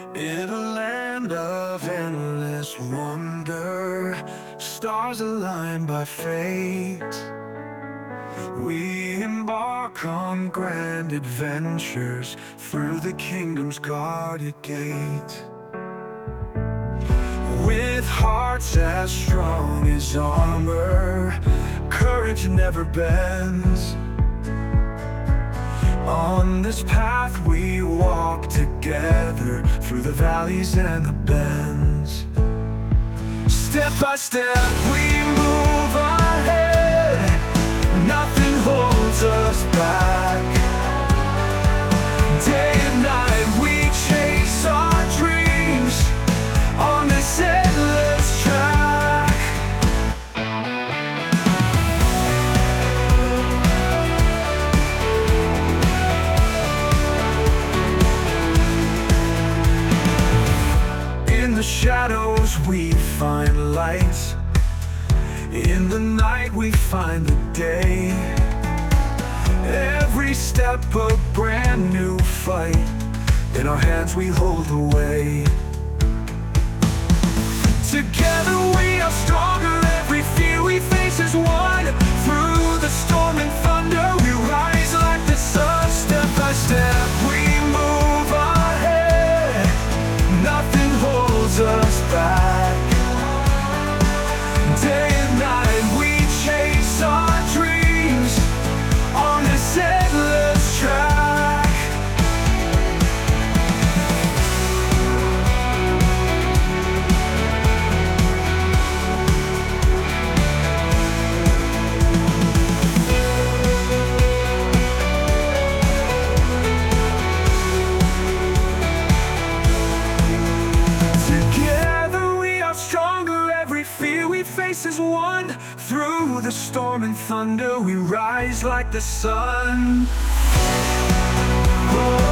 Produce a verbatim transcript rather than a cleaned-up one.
In a land of endless wonder, stars aligned by fate, we embark on grand adventures through the kingdom's guarded gate. With hearts as strong as armor, courage never bends. On this path we walk together, through the valleys and the bends. Step by step we move ahead, nothing holds us back. Day and night we chase our dreams on this endless track. In the shadows we find light, in the night we find the day. Every step a brand new fight, in our hands we hold the way. Together we are stronger, every fear we face is one. Through the storm and thunder we rise like the sun. Step by step we move ahead, nothing holds us back. Day and night we chase our dreams on this endless track. Face is one. Through the storm and thunder we rise like the sun. Oh.